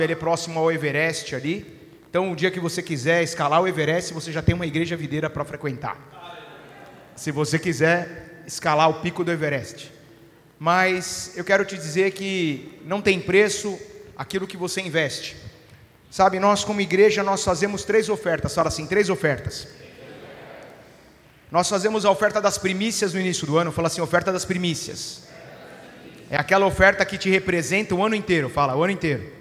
Ele é próximo ao Everest ali. Então, o dia que você quiser escalar o Everest, você já tem uma igreja videira para frequentar. Se você quiser escalar o pico do Everest. Mas eu quero te dizer que não tem preço aquilo que você investe. Sabe, nós como igreja, nós fazemos 3 ofertas. Fala assim, 3 ofertas. Nós fazemos a oferta das primícias no início do ano. Fala assim, oferta das primícias. É aquela oferta que te representa o ano inteiro. Fala, o ano inteiro.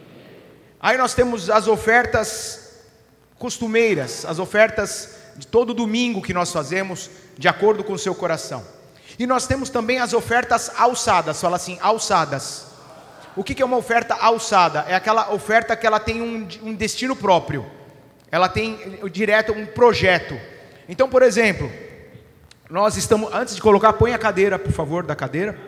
Aí nós temos as ofertas costumeiras, as ofertas de todo domingo que nós fazemos, de acordo com o seu coração. E nós temos também as ofertas alçadas, fala assim, alçadas. O que é uma oferta alçada? É aquela oferta que ela tem um destino próprio, ela tem direto um projeto. Então, por exemplo, nós estamos, antes de colocar, põe a cadeira, por favor, da cadeira.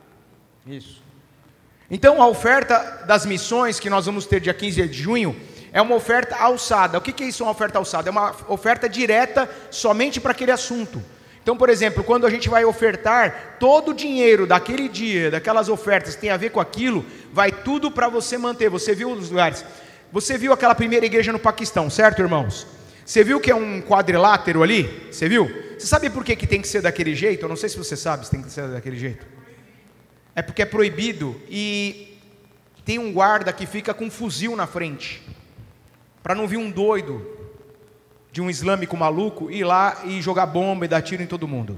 Isso. Então a oferta das missões que nós vamos ter dia 15 de junho é uma oferta alçada. O que é isso, uma oferta alçada? É uma oferta direta somente para aquele assunto. Então, por exemplo, quando a gente vai ofertar, todo o dinheiro daquele dia, daquelas ofertas que tem a ver com aquilo, vai tudo para você manter. Você viu os lugares? Você viu aquela primeira igreja no Paquistão, certo, irmãos? Você viu que é um quadrilátero ali? Você viu? Você sabe por que tem que ser daquele jeito? Eu não sei se você sabe se tem que ser daquele jeito. É porque é proibido e tem um guarda que fica com um fuzil na frente, para não vir um doido de um islâmico maluco ir lá e jogar bomba e dar tiro em todo mundo.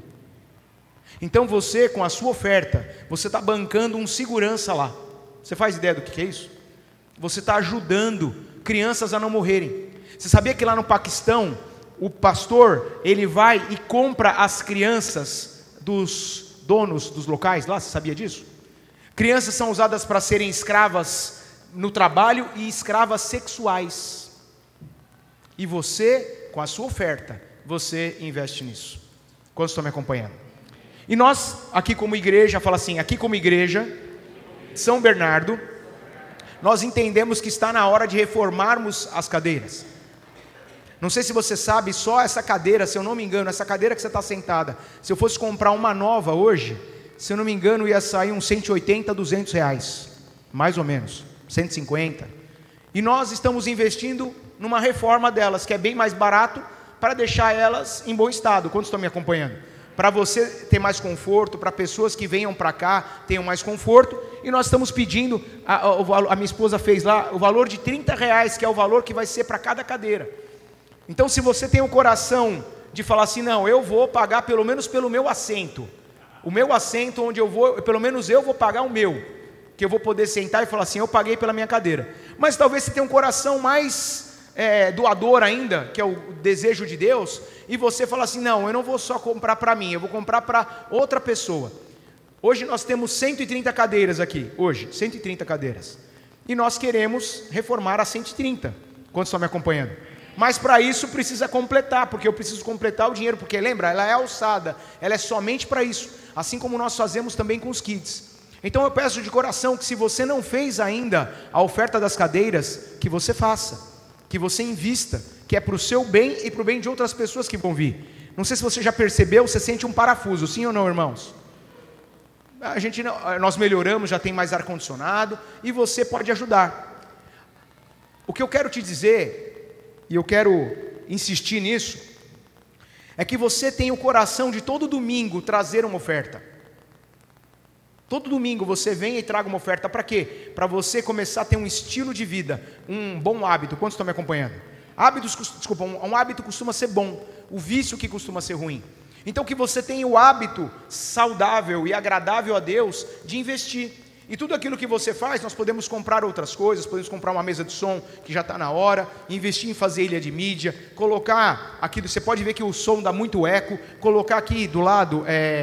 Então você, com a sua oferta, você está bancando um segurança lá. Você faz ideia do que é isso? Você está ajudando crianças a não morrerem. Você sabia que lá no Paquistão, o pastor, ele vai e compra as crianças dos donos dos locais lá, você sabia disso? Crianças são usadas para serem escravas no trabalho e escravas sexuais. E você, com a sua oferta, você investe nisso. Quantos estão me acompanhando? E nós, aqui como igreja, fala assim, aqui como igreja, São Bernardo, nós entendemos que está na hora de reformarmos as cadeiras. Não sei se você sabe, só essa cadeira, se eu não me engano, essa cadeira que você está sentada, se eu fosse comprar uma nova hoje, se eu não me engano, ia sair uns 180, 200 reais, mais ou menos, 150. E nós estamos investindo numa reforma delas, que é bem mais barato, para deixar elas em bom estado. Quantos estão me acompanhando? Para você ter mais conforto, para pessoas que venham para cá tenham mais conforto, e nós estamos pedindo, a minha esposa fez lá, o valor de 30 reais, que é o valor que vai ser para cada cadeira. Então, se você tem o coração de falar assim, não, eu vou pagar pelo menos pelo meu assento. O meu assento onde eu vou, pelo menos eu vou pagar o meu. Que eu vou poder sentar e falar assim, eu paguei pela minha cadeira. Mas talvez você tenha um coração mais doador ainda, que é o desejo de Deus, e você fala assim, não, eu não vou só comprar para mim, eu vou comprar para outra pessoa. Hoje nós temos 130 cadeiras aqui, hoje, 130 cadeiras. E nós queremos reformar as 130. Quantos estão me acompanhando? Mas para isso precisa completar, porque eu preciso completar o dinheiro, porque lembra, ela é alçada, ela é somente para isso, assim como nós fazemos também com os kits. Então eu peço de coração que se você não fez ainda a oferta das cadeiras, que você faça, que você invista, que é para o seu bem e para o bem de outras pessoas que vão vir. Não sei se você já percebeu, você sente um parafuso, sim ou não, irmãos? Nós melhoramos, já tem mais ar-condicionado, e você pode ajudar. O que eu quero te dizer, e eu quero insistir nisso, é que você tem o coração de todo domingo trazer uma oferta. Todo domingo você vem e traga uma oferta, para quê? Para você começar a ter um estilo de vida, um bom hábito. Quantos estão me acompanhando? Um hábito costuma ser bom, o vício que costuma ser ruim. Então que você tenha o hábito saudável e agradável a Deus de investir. E tudo aquilo que você faz, nós podemos comprar outras coisas, podemos comprar uma mesa de som que já está na hora, investir em fazer ilha de mídia, colocar aqui, você pode ver que o som dá muito eco, colocar aqui do lado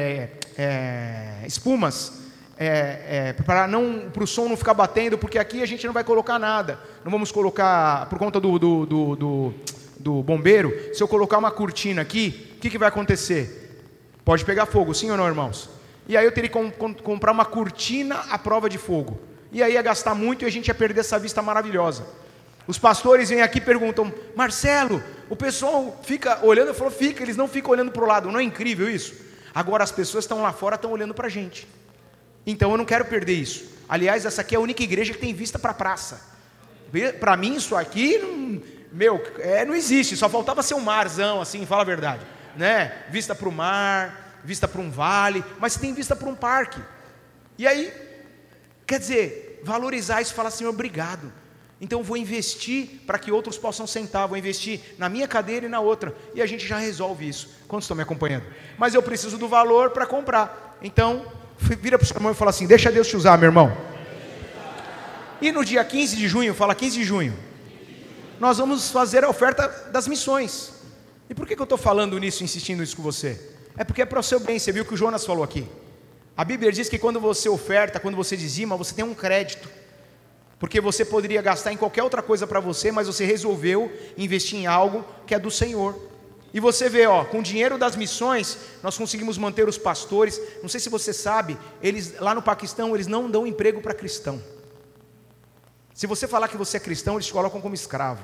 espumas, para o som não ficar batendo, porque aqui a gente não vai colocar nada, não vamos colocar, por conta do bombeiro, se eu colocar uma cortina aqui, o que vai acontecer? Pode pegar fogo, sim ou não, irmãos? E aí eu teria que comprar uma cortina à prova de fogo. E aí ia gastar muito e a gente ia perder essa vista maravilhosa. Os pastores vêm aqui e perguntam, Marcelo, o pessoal fica olhando? Eu falo, fica, eles não ficam olhando para o lado. Não é incrível isso? Agora as pessoas estão lá fora, estão olhando para a gente. Então eu não quero perder isso. Aliás, essa aqui é a única igreja que tem vista para a praça. Para mim isso aqui, não existe, só faltava ser um marzão assim, fala a verdade, né? Vista para o mar, vista para um vale, mas tem vista para um parque. E aí, quer dizer, valorizar isso, falar, Senhor, obrigado. Então eu vou investir para que outros possam sentar, vou investir na minha cadeira e na outra, e a gente já resolve isso. Quantos estão me acompanhando? Mas eu preciso do valor para comprar. Então, vira para o seu irmão e fala assim, deixa Deus te usar, meu irmão. E no dia 15 de junho, fala 15 de junho, nós vamos fazer a oferta das missões. E por que eu estou falando nisso, insistindo nisso com você? É porque é para o seu bem, você viu o que o Jonas falou aqui. A Bíblia diz que quando você oferta, quando você dizima, você tem um crédito. Porque você poderia gastar em qualquer outra coisa para você, mas você resolveu investir em algo que é do Senhor. E você vê, com o dinheiro das missões, nós conseguimos manter os pastores. Não sei se você sabe, eles lá no Paquistão, eles não dão emprego para cristão. Se você falar que você é cristão, eles te colocam como escravo.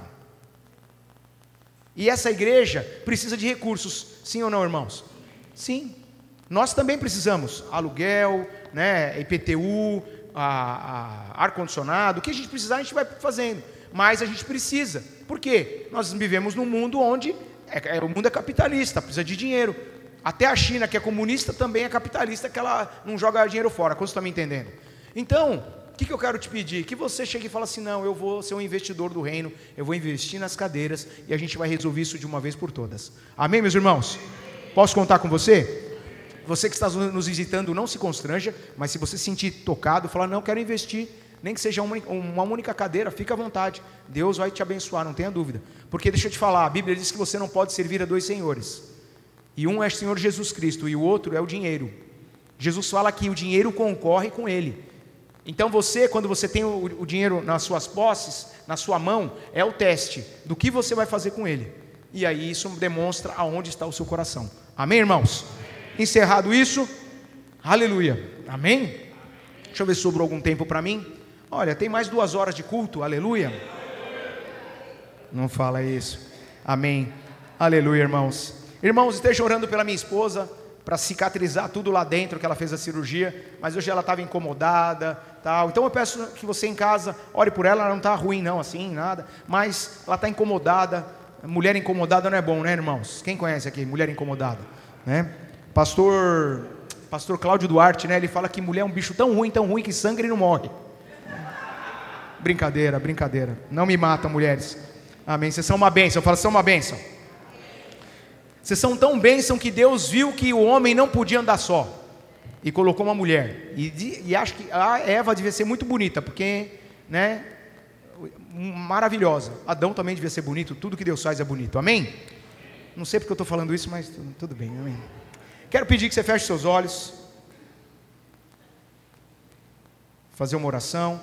E essa igreja precisa de recursos, sim ou não, irmãos? Sim. Nós também precisamos, aluguel, né, IPTU, ar-condicionado, o que a gente precisar a gente vai fazendo, mas a gente precisa, por quê? Nós vivemos num mundo onde o mundo é capitalista, precisa de dinheiro, até a China que é comunista também é capitalista, que ela não joga dinheiro fora, quando você está me entendendo? Então, o que eu quero te pedir? Que você chegue e fale assim, não, eu vou ser um investidor do reino, eu vou investir nas cadeiras, e a gente vai resolver isso de uma vez por todas, amém, meus irmãos? Posso contar com você? Você que está nos visitando, não se constranja, mas se você se sentir tocado, falar, não, quero investir, nem que seja uma única cadeira, fica à vontade, Deus vai te abençoar, não tenha dúvida, porque deixa eu te falar, a Bíblia diz que você não pode servir a dois senhores, e um é o Senhor Jesus Cristo, e o outro é o dinheiro. Jesus fala que o dinheiro concorre com ele, então você, quando você tem o dinheiro nas suas posses, na sua mão, é o teste do que você vai fazer com ele, e aí isso demonstra aonde está o seu coração, amém, irmãos? Encerrado isso, aleluia, amém? Deixa eu ver se sobrou algum tempo para mim. Olha, tem mais 2 horas de culto, aleluia. Não fala isso, amém, aleluia, irmãos. Irmãos, esteja orando pela minha esposa, para cicatrizar tudo lá dentro, que ela fez a cirurgia, mas hoje ela estava incomodada, tal. Então eu peço que você em casa, ore por ela, ela não está ruim não, assim, nada, mas ela está incomodada. Mulher incomodada não é bom, né, irmãos? Quem conhece aqui, mulher incomodada, né? Pastor Cláudio Duarte, né? Ele fala que mulher é um bicho tão ruim que sangra e não morre. Brincadeira. Não me matam, mulheres. Amém. Vocês são uma bênção. Eu falo, vocês são uma bênção. Vocês são tão bênção que Deus viu que o homem não podia andar só e colocou uma mulher. E acho que a Eva devia ser muito bonita, porque, né? Maravilhosa. Adão também devia ser bonito. Tudo que Deus faz é bonito. Amém? Não sei porque eu estou falando isso, mas tudo bem. Amém. Quero pedir que você feche seus olhos, fazer uma oração.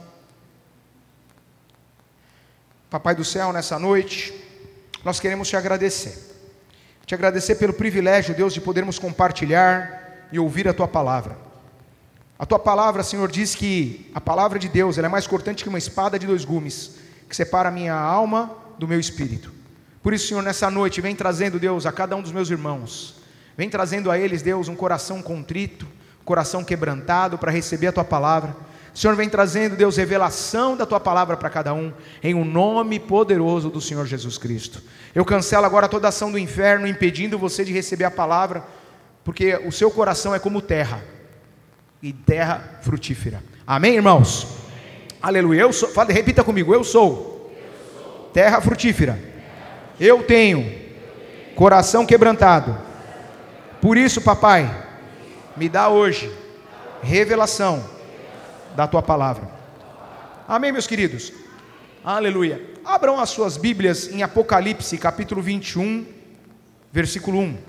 Papai do céu, nessa noite, nós queremos te agradecer pelo privilégio, Deus, de podermos compartilhar e ouvir a Tua palavra. A Tua palavra, Senhor, diz que a palavra de Deus, ela é mais cortante que uma espada de 2 gumes, que separa a minha alma do meu espírito. Por isso, Senhor, nessa noite, vem trazendo, Deus, a cada um dos meus irmãos, vem trazendo a eles, Deus, um coração contrito, um coração quebrantado para receber a Tua palavra. Senhor, vem trazendo, Deus, revelação da Tua palavra para cada um, em um nome poderoso do Senhor Jesus Cristo. Eu cancelo agora toda ação do inferno, impedindo você de receber a palavra, porque o seu coração é como terra, e terra frutífera. Amém, irmãos? Amém. Aleluia. Repita comigo, eu sou terra frutífera. Eu tenho coração quebrantado. Por isso, papai, me dá hoje revelação da Tua palavra. Amém, meus queridos? Aleluia. Abram as suas Bíblias em Apocalipse, capítulo 21, versículo 1.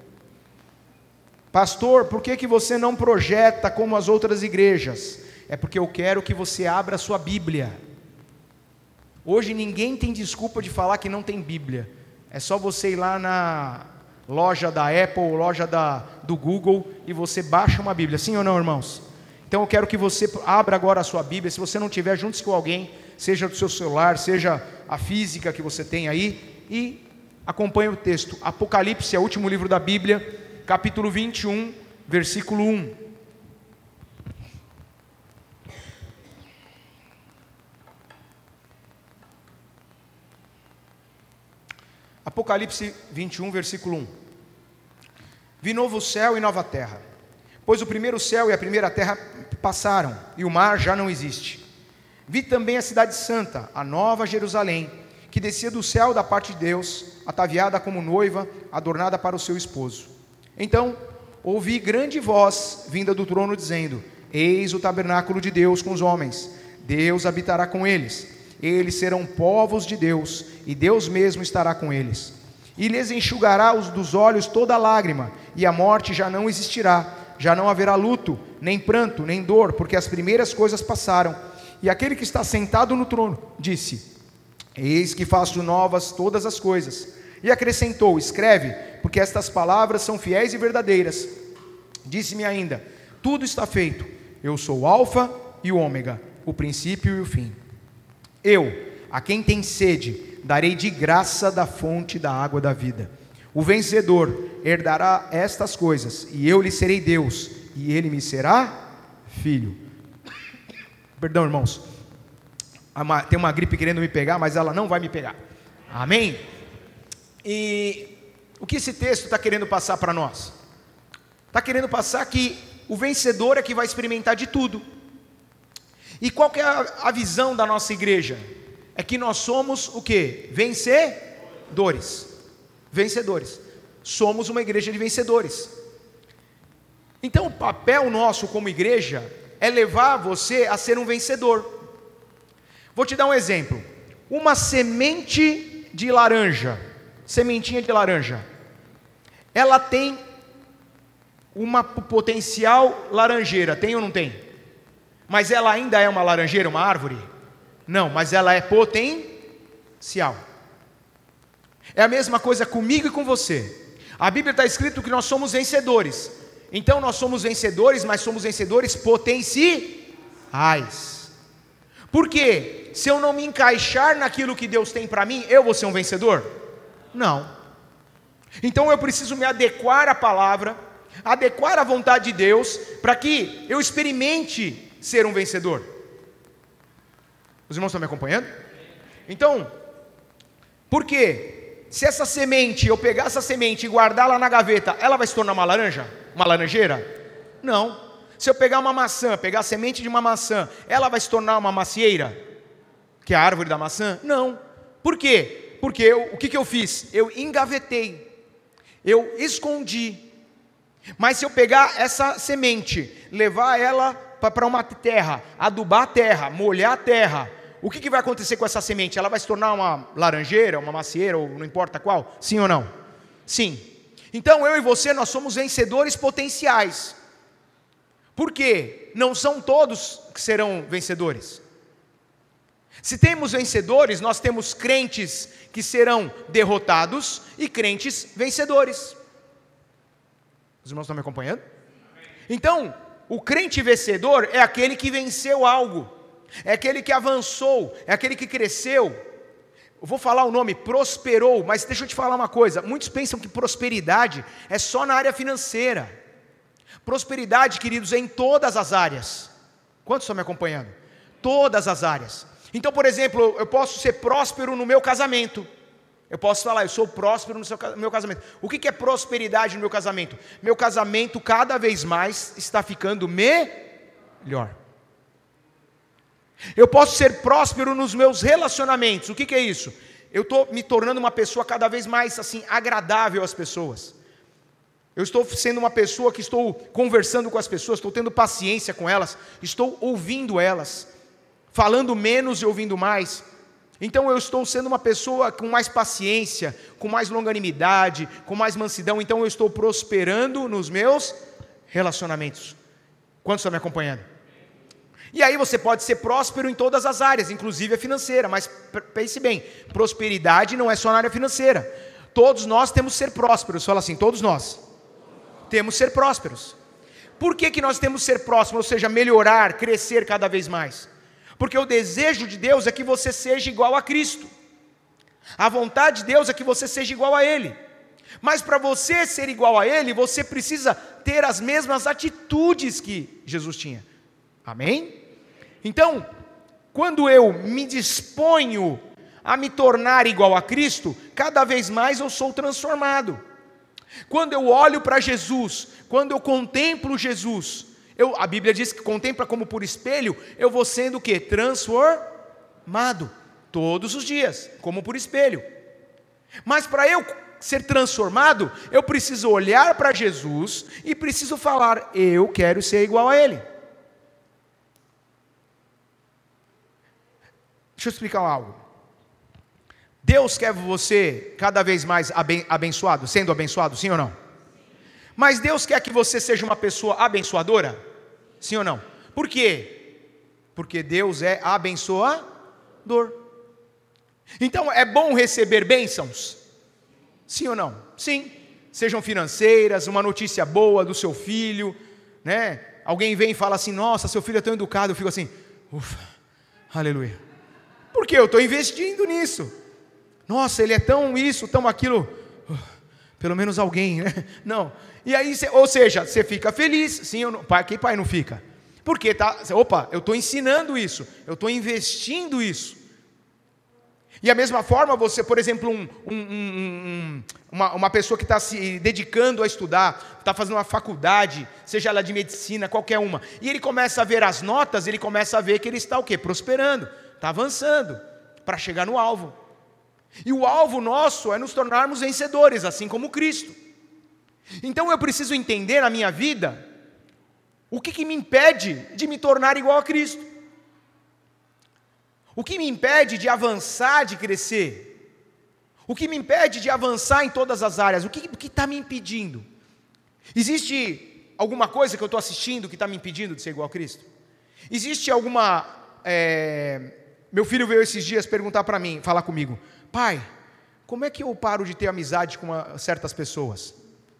Pastor, por que você não projeta como as outras igrejas? É porque eu quero que você abra a sua Bíblia. Hoje ninguém tem desculpa de falar que não tem Bíblia. É só você ir lá na loja da Apple, loja do Google, e você baixa uma Bíblia, sim ou não, irmãos? Então eu quero que você abra agora a sua Bíblia. Se você não tiver, junte-se com alguém, seja do seu celular, seja a física que você tem aí, e acompanhe o texto. Apocalipse é o último livro da Bíblia, capítulo 21, versículo 1. Apocalipse 21, versículo 1. Vi novo céu e nova terra, pois o primeiro céu e a primeira terra passaram, e o mar já não existe. Vi também a cidade santa, a nova Jerusalém, que descia do céu da parte de Deus, ataviada como noiva, adornada para o seu esposo. Então ouvi grande voz vinda do trono dizendo: eis o tabernáculo de Deus com os homens, Deus habitará com eles, eles serão povos de Deus, e Deus mesmo estará com eles. E lhes enxugará dos olhos toda lágrima, e a morte já não existirá, já não haverá luto, nem pranto, nem dor, porque as primeiras coisas passaram. E aquele que está sentado no trono disse: eis que faço novas todas as coisas. E acrescentou: escreve, porque estas palavras são fiéis e verdadeiras. Disse-me ainda: tudo está feito, eu sou o Alfa e o Ômega, o princípio e o fim. Eu, a quem tem sede, darei de graça da fonte da água da vida. O vencedor herdará estas coisas, e eu lhe serei Deus, e ele me será filho. Perdão, irmãos, tem uma gripe querendo me pegar, mas ela não vai me pegar. Amém? E o que esse texto está querendo passar para nós? Está querendo passar que o vencedor é que vai experimentar de tudo. E qual que é a visão da nossa igreja? É que nós somos o quê? Vencedores. Vencedores. Somos uma igreja de vencedores. Então o papel nosso como igreja é levar você a ser um vencedor. Vou te dar um exemplo. Uma semente de laranja, sementinha de laranja, ela tem uma potencial laranjeira, tem ou não tem? Mas ela ainda é uma laranjeira, uma árvore? Não, mas ela é potencial. É a mesma coisa comigo e com você. A Bíblia está escrito que nós somos vencedores. Então nós somos vencedores, mas somos vencedores potenciais. Por quê? Se eu não me encaixar naquilo que Deus tem para mim, eu vou ser um vencedor? Não. Então eu preciso me adequar à palavra, adequar à vontade de Deus, para que eu experimente ser um vencedor. Os irmãos estão me acompanhando? Então, por quê? Se essa semente, eu pegar essa semente e guardar lá na gaveta, ela vai se tornar uma laranja? Uma laranjeira? Não. Se eu pegar uma maçã, pegar a semente de uma maçã, ela vai se tornar uma macieira? Que é a árvore da maçã? Não. Por quê? Porque o que eu fiz? Eu engavetei, eu escondi. Mas se eu pegar essa semente, levar ela para uma terra, adubar a terra, molhar a terra, o que vai acontecer com essa semente? Ela vai se tornar uma laranjeira, uma macieira, ou não importa qual? Sim ou não? Sim. Então eu e você, nós somos vencedores potenciais. Por quê? Não são todos que serão vencedores. Se temos vencedores, nós temos crentes que serão derrotados e crentes vencedores. Os irmãos estão me acompanhando? Então, o crente vencedor é aquele que venceu algo, é aquele que avançou, é aquele que cresceu. Eu vou falar o nome, prosperou, mas deixa eu te falar uma coisa, muitos pensam que prosperidade é só na área financeira. Prosperidade, queridos, é em todas as áreas. Quantos estão me acompanhando? Todas as áreas. Então, por exemplo, eu posso ser próspero no meu casamento. Eu posso falar, eu sou próspero no meu casamento. O que é prosperidade no meu casamento? Meu casamento cada vez mais está ficando melhor. Eu posso ser próspero nos meus relacionamentos. O que é isso? Eu estou me tornando uma pessoa cada vez mais assim, agradável às pessoas. Eu estou sendo uma pessoa que estou conversando com as pessoas, estou tendo paciência com elas, estou ouvindo elas, falando menos e ouvindo mais. Então eu estou sendo uma pessoa com mais paciência, com mais longanimidade, com mais mansidão. Então eu estou prosperando nos meus relacionamentos. Quantos estão me acompanhando? E aí você pode ser próspero em todas as áreas, inclusive a financeira. Mas pense bem, prosperidade não é só na área financeira. Todos nós temos que ser prósperos. Fala assim, todos nós temos que ser prósperos. Por que nós temos que ser prósperos? Ou seja, melhorar, crescer cada vez mais. Porque o desejo de Deus é que você seja igual a Cristo. A vontade de Deus é que você seja igual a Ele. Mas para você ser igual a Ele, você precisa ter as mesmas atitudes que Jesus tinha. Amém? Então, quando eu me disponho a me tornar igual a Cristo, cada vez mais eu sou transformado. Quando eu olho para Jesus, quando eu contemplo Jesus, a Bíblia diz que contempla como por espelho, eu vou sendo o quê? Transformado, todos os dias, como por espelho. Mas para eu ser transformado, eu preciso olhar para Jesus e preciso falar, eu quero ser igual a Ele. Deixa eu explicar algo. Deus quer você cada vez mais abençoado, sendo abençoado, sim ou não? Mas Deus quer que você seja uma pessoa abençoadora? Sim ou não? Por quê? Porque Deus é abençoador. Então é bom receber bênçãos? Sim ou não? Sim. Sejam financeiras, uma notícia boa do seu filho, né? Alguém vem e fala assim, nossa, seu filho é tão educado, eu fico assim, ufa, aleluia. Porque eu estou investindo nisso. Nossa, ele é tão isso, tão aquilo. Pelo menos alguém, né? Não. E aí, ou seja, você fica feliz. Sim ou não? Que pai não fica? Porque eu estou ensinando isso. Eu estou investindo isso. E a mesma forma, você, por exemplo, uma pessoa que está se dedicando a estudar, está fazendo uma faculdade, seja ela de medicina, qualquer uma, e ele começa a ver as notas, ele começa a ver que ele está o quê? Prosperando, está avançando, para chegar no alvo. E o alvo nosso é nos tornarmos vencedores, assim como Cristo. Então eu preciso entender na minha vida, o que me impede de me tornar igual a Cristo. O que me impede de avançar, de crescer? O que me impede de avançar em todas as áreas? O que está me impedindo? Existe alguma coisa que eu estou assistindo que está me impedindo de ser igual a Cristo? Existe alguma... Meu filho veio esses dias perguntar para mim, falar comigo, pai, como é que eu paro de ter amizade com certas pessoas?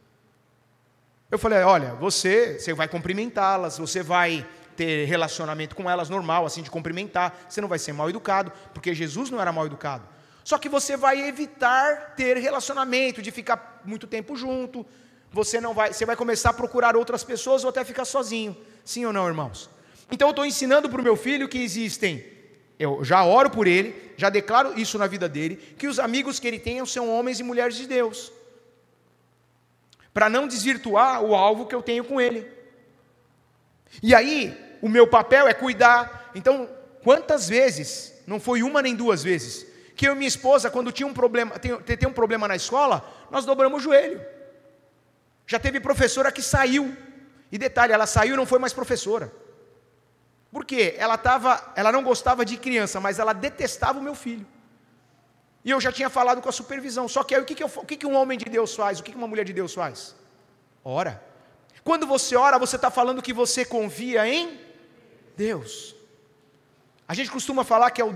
Eu falei, olha, você vai cumprimentá-las, você vai ter relacionamento com elas normal, assim, de cumprimentar, você não vai ser mal educado, porque Jesus não era mal educado. Só que você vai evitar ter relacionamento, de ficar muito tempo junto, você vai começar a procurar outras pessoas ou até ficar sozinho. Sim ou não, irmãos? Então eu estou ensinando para o meu filho que existem, eu já oro por ele, já declaro isso na vida dele, que os amigos que ele tem são homens e mulheres de Deus, para não desvirtuar o alvo que eu tenho com ele. E aí, o meu papel é cuidar. Então, quantas vezes, não foi uma nem duas vezes, que eu e minha esposa, quando tinha um problema na escola, nós dobramos o joelho. Já teve professora que saiu, e detalhe, ela saiu e não foi mais professora. Por quê? Ela não gostava de criança, mas ela detestava o meu filho. E eu já tinha falado com a supervisão. Só que aí o que um homem de Deus faz? O que uma mulher de Deus faz? Ora. Quando você ora, você está falando que você confia em Deus. A gente costuma falar que é o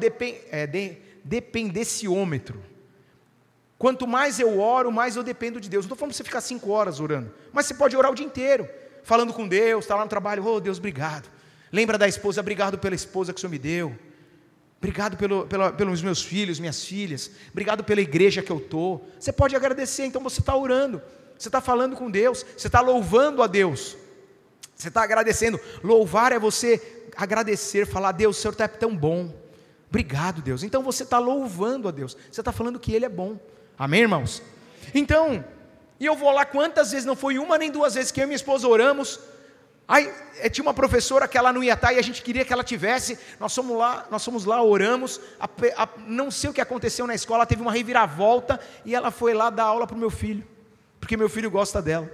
dependenciômetro. Quanto mais eu oro, mais eu dependo de Deus. Não estou falando para você ficar 5 horas orando, mas você pode orar o dia inteiro, falando com Deus, está lá no trabalho, oh Deus, obrigado. Lembra da esposa, obrigado pela esposa que o Senhor me deu. Obrigado pelos meus filhos, minhas filhas. Obrigado pela igreja que eu estou. Você pode agradecer, então você está orando. Você está falando com Deus, você está louvando a Deus, você está agradecendo. Louvar é você agradecer, falar, Deus, o Senhor está tão bom, obrigado Deus. Então você está louvando a Deus, você está falando que Ele é bom, amém irmãos? Então, e eu vou lá quantas vezes, não foi uma nem duas vezes que eu e minha esposa oramos. Aí tinha uma professora que ela não ia estar e a gente queria que ela tivesse, nós fomos lá, oramos, não sei o que aconteceu na escola, teve uma reviravolta e ela foi lá dar aula para o meu filho, porque meu filho gosta dela.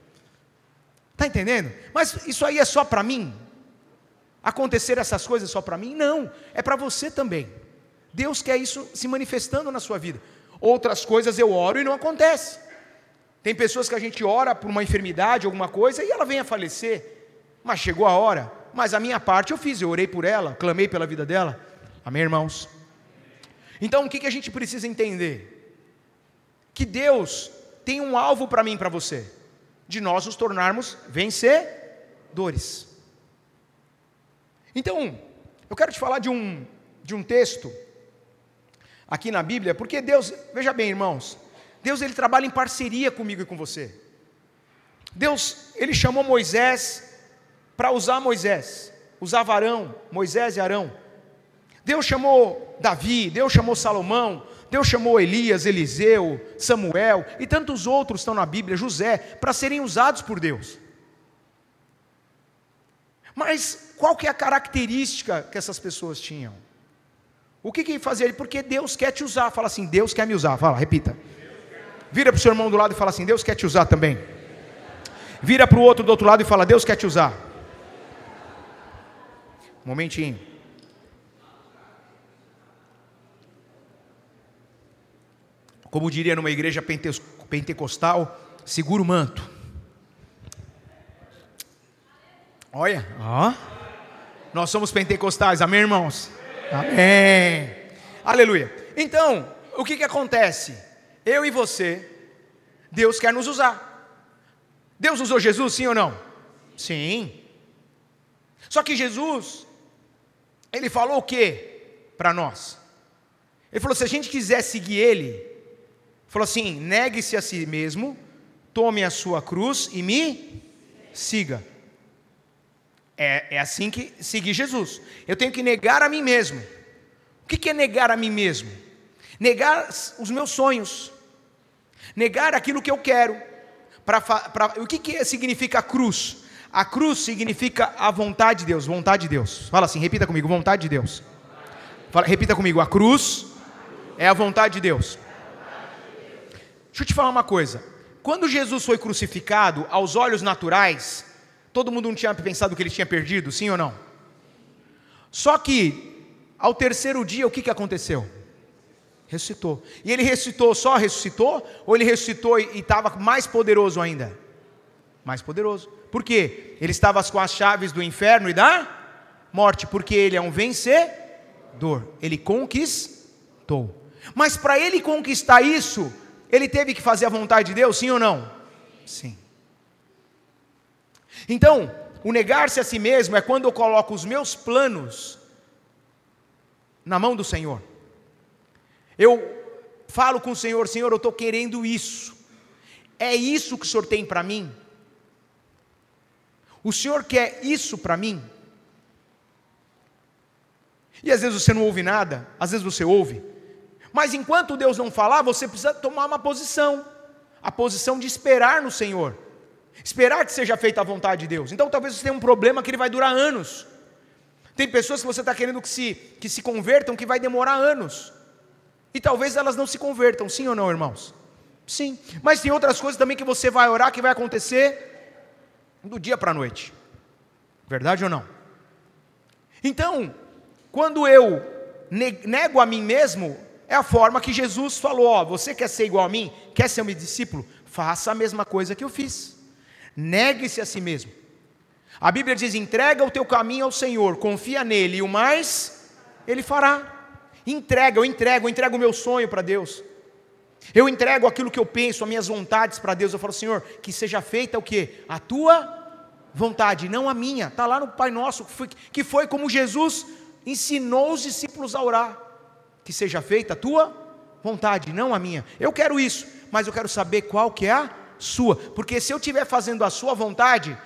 Está entendendo? Mas isso aí é só para mim? Acontecer essas coisas só para mim? Não, é para você também. Deus quer isso se manifestando na sua vida. Outras coisas eu oro e não acontece. Tem pessoas que a gente ora por uma enfermidade, alguma coisa, e ela vem a falecer. Mas chegou a hora, mas a minha parte eu fiz, eu orei por ela, clamei pela vida dela. Amém, irmãos? Então o que a gente precisa entender? Que Deus tem um alvo para mim e para você, de nós nos tornarmos vencedores. Então, eu quero te falar de um texto, aqui na Bíblia, porque Deus, veja bem irmãos, Deus ele trabalha em parceria comigo e com você. Deus, ele chamou Moisés, para usar Moisés, usava Arão, Moisés e Arão. Deus chamou Davi, Deus chamou Salomão, Deus chamou Elias, Eliseu, Samuel e tantos outros estão na Bíblia, José, para serem usados por Deus. Mas qual que é a característica que essas pessoas tinham? O que fazia? Porque Deus quer te usar. Fala assim, Deus quer me usar. Fala, repita. Vira para o seu irmão do lado e fala assim, Deus quer te usar também. Vira para o outro do outro lado e fala, Deus quer te usar. Um momentinho. Como diria numa igreja pentecostal, segura o manto. Olha, ó. Nós somos pentecostais, amém, irmãos? Amém. Aleluia. Então, o que acontece? Eu e você, Deus quer nos usar. Deus usou Jesus, sim ou não? Sim. Só que Jesus, Ele falou o que para nós? Ele falou, se a gente quiser seguir Ele, falou assim, negue-se a si mesmo, tome a sua cruz e me siga. É assim que seguir Jesus. Eu tenho que negar a mim mesmo. O que é negar a mim mesmo? Negar os meus sonhos. Negar aquilo que eu quero. O que significa a cruz? A cruz significa a vontade de Deus. Vontade de Deus. Fala assim, repita comigo, vontade de Deus. Fala, repita comigo, a cruz é a vontade de Deus. Deixa eu te falar uma coisa. Quando Jesus foi crucificado, aos olhos naturais, todo mundo não tinha pensado que ele tinha perdido, sim ou não? Só que, ao terceiro dia, o que aconteceu? Ressuscitou. E ele só ressuscitou? Ou ele ressuscitou e estava mais poderoso ainda? Mais poderoso. Por quê? Ele estava com as chaves do inferno e da morte, porque ele é um vencedor. Ele conquistou. Mas para ele conquistar isso, ele teve que fazer a vontade de Deus, sim ou não? Sim. Então, o negar-se a si mesmo é quando eu coloco os meus planos na mão do Senhor. Eu falo com o Senhor, Senhor, eu estou querendo isso. É isso que o Senhor tem para mim? O Senhor quer isso para mim? E às vezes você não ouve nada, às vezes você ouve. Mas enquanto Deus não falar, você precisa tomar uma posição. A posição de esperar no Senhor. Esperar que seja feita a vontade de Deus. Então talvez você tenha um problema que ele vai durar anos. Tem pessoas que você está querendo que se convertam, que vai demorar anos. E talvez elas não se convertam, sim ou não, irmãos? Sim. Mas tem outras coisas também que você vai orar, que vai acontecer do dia para a noite. Verdade ou não? Então, quando eu nego a mim mesmo, é a forma que Jesus falou, ó, você quer ser igual a mim? Quer ser meu discípulo? Faça a mesma coisa que eu fiz. Negue-se a si mesmo. A Bíblia diz, entrega o teu caminho ao Senhor, confia nele e o mais Ele fará. Eu entrego o meu sonho para Deus. Eu entrego aquilo que eu penso, as minhas vontades para Deus. Eu falo, Senhor, que seja feita o quê? A tua vontade, não a minha. Está lá no Pai Nosso, que foi como Jesus ensinou os discípulos a orar. Que seja feita a tua vontade, não a minha. Eu quero isso, mas eu quero saber qual que é a sua. Porque se eu estiver fazendo a sua vontade,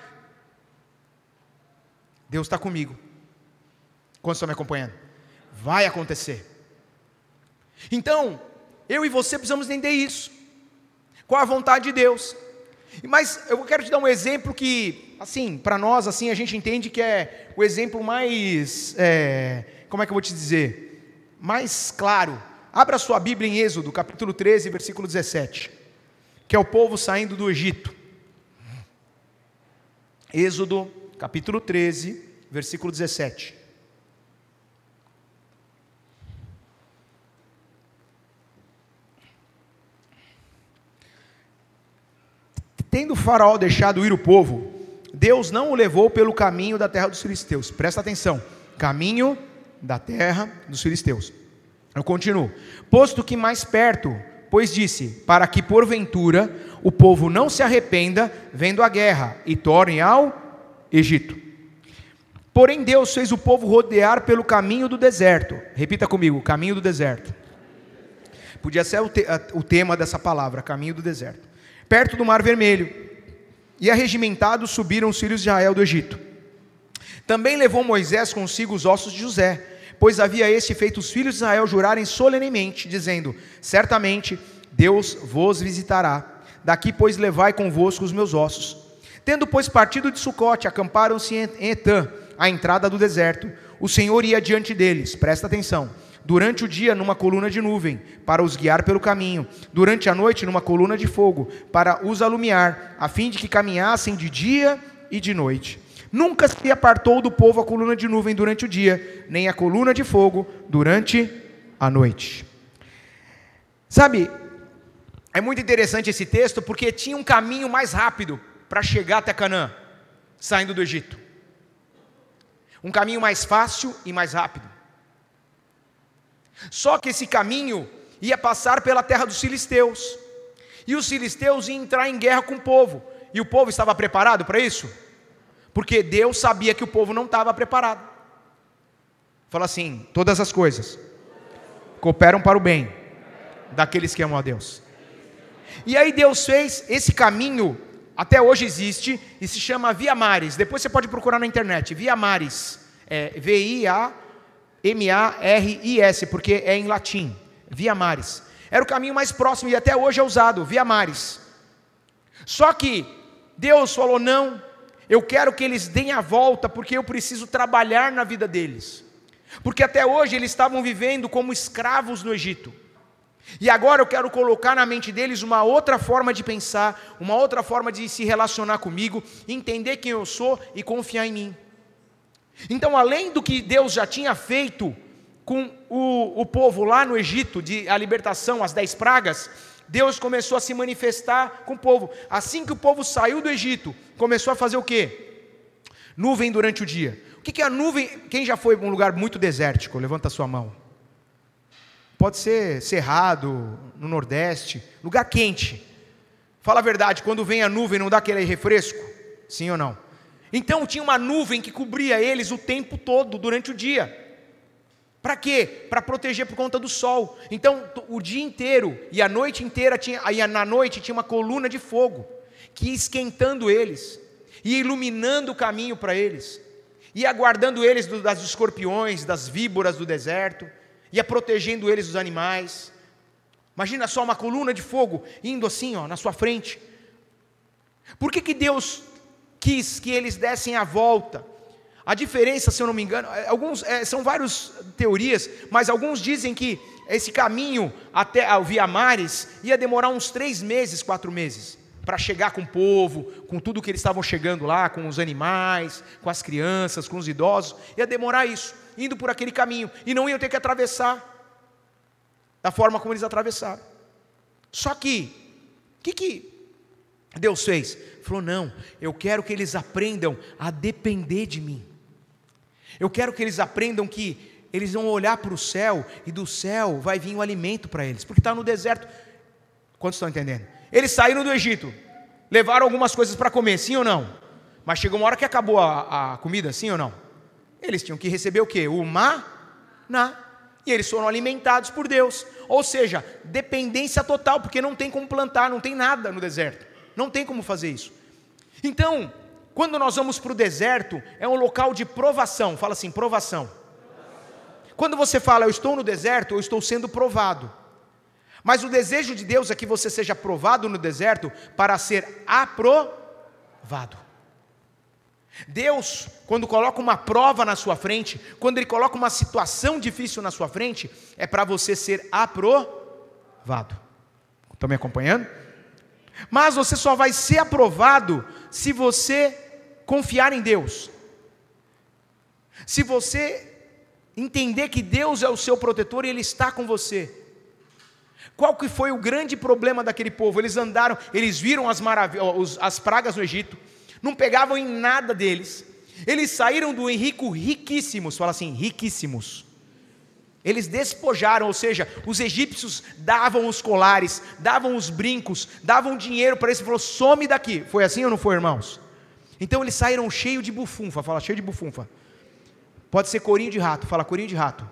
Deus está comigo. Quantos estão me acompanhando? Vai acontecer. Então, eu e você precisamos entender isso. Qual a vontade de Deus? Mas eu quero te dar um exemplo que, assim, para nós, assim, a gente entende que é o exemplo mais, como é que eu vou te dizer? Mais claro. Abra sua Bíblia em Êxodo, capítulo 13, versículo 17. Que é o povo saindo do Egito. Êxodo, capítulo 13, versículo 17. Tendo Faraó deixado ir o povo, Deus não o levou pelo caminho da terra dos filisteus. Presta atenção, caminho da terra dos filisteus. Eu continuo. Posto que mais perto, pois disse, para que porventura o povo não se arrependa vendo a guerra e torne ao Egito. Porém Deus fez o povo rodear pelo caminho do deserto. Repita comigo, caminho do deserto. Podia ser o tema dessa palavra, caminho do deserto. Perto do Mar Vermelho, e arregimentados subiram os filhos de Israel do Egito. Também levou Moisés consigo os ossos de José, pois havia este feito os filhos de Israel jurarem solenemente, dizendo: certamente Deus vos visitará. Daqui, pois, levai convosco os meus ossos. Tendo, pois, partido de Sucote, acamparam-se em Etã, à entrada do deserto. O Senhor ia diante deles, presta atenção, durante o dia numa coluna de nuvem, para os guiar pelo caminho, durante a noite numa coluna de fogo, para os alumiar, a fim de que caminhassem de dia e de noite. Nunca se apartou do povo a coluna de nuvem durante o dia, nem a coluna de fogo durante a noite. Sabe, é muito interessante esse texto, porque tinha um caminho mais rápido para chegar até Canaã, saindo do Egito. Um caminho mais fácil e mais rápido. Só que esse caminho ia passar pela terra dos filisteus, e os filisteus iam entrar em guerra com o povo, e o povo estava preparado para isso? Porque Deus sabia que o povo não estava preparado. Fala assim: todas as coisas cooperam para o bem daqueles que amam a Deus. E aí Deus fez esse caminho, até hoje existe, e se chama Via Maris. Depois você pode procurar na internet, Via Maris, V-I-A-M-A-R-I-S, porque é em latim, Via Maris. Era o caminho mais próximo e até hoje é usado, Via Maris. Só que Deus falou: não, eu quero que eles deem a volta, porque eu preciso trabalhar na vida deles. Porque até hoje eles estavam vivendo como escravos no Egito. E agora eu quero colocar na mente deles uma outra forma de pensar, uma outra forma de se relacionar comigo, entender quem eu sou e confiar em mim. Então, além do que Deus já tinha feito com o povo lá no Egito, a libertação, as 10 pragas, Deus começou a se manifestar com o povo. Assim que o povo saiu do Egito, começou a fazer o quê? Nuvem durante o dia. O que é a nuvem? Quem já foi para um lugar muito desértico? Levanta a sua mão. Pode ser Cerrado, no Nordeste, lugar quente. Fala a verdade, quando vem a nuvem não dá aquele refresco? Sim ou não? Então tinha uma nuvem que cobria eles o tempo todo, durante o dia. Para quê? Para proteger por conta do sol. Então o dia inteiro e a noite inteira, na noite tinha uma coluna de fogo, que ia esquentando eles, ia iluminando o caminho para eles, ia guardando eles das escorpiões, das víboras do deserto, ia protegendo eles dos animais. Imagina só uma coluna de fogo indo assim, na sua frente. Por que Deus quis que eles dessem a volta? A diferença, se eu não me engano, são várias teorias, mas alguns dizem que esse caminho até a Via Maris ia demorar uns 3 meses, 4 meses, para chegar com o povo, com tudo que eles estavam chegando lá, com os animais, com as crianças, com os idosos. Ia demorar isso, indo por aquele caminho, e não iam ter que atravessar da forma como eles atravessaram. Só que, o que Deus fez? Falou: não, eu quero que eles aprendam a depender de mim. Eu quero que eles aprendam que eles vão olhar para o céu, e do céu vai vir o alimento para eles, porque está no deserto. Quantos estão entendendo? Eles saíram do Egito, levaram algumas coisas para comer, sim ou não? Mas chegou uma hora que acabou a comida, sim ou não? Eles tinham que receber o quê? O maná. E eles foram alimentados por Deus. Ou seja, dependência total, porque não tem como plantar, não tem nada no deserto. Não tem como fazer isso. Então, quando nós vamos para o deserto, é um local de provação. Fala assim, provação. Quando você fala: eu estou no deserto, eu estou sendo provado. Mas o desejo de Deus é que você seja provado no deserto para ser aprovado. Deus, quando coloca uma prova na sua frente, quando Ele coloca uma situação difícil na sua frente, é para você ser aprovado. Estão me acompanhando? Mas você só vai ser aprovado se você confiar em Deus. Se você entender que Deus é o seu protetor e Ele está com você. Qual que foi o grande problema daquele povo? Eles andaram, eles viram as pragas no Egito, não pegavam em nada deles. Eles saíram do Egito riquíssimos, fala assim, riquíssimos. Eles despojaram, ou seja, os egípcios davam os colares, davam os brincos, davam dinheiro para eles, e falou: some daqui. Foi assim ou não foi, irmãos? Então eles saíram cheio de bufunfa, fala cheio de bufunfa. Pode ser corinho de rato, fala corinho de rato.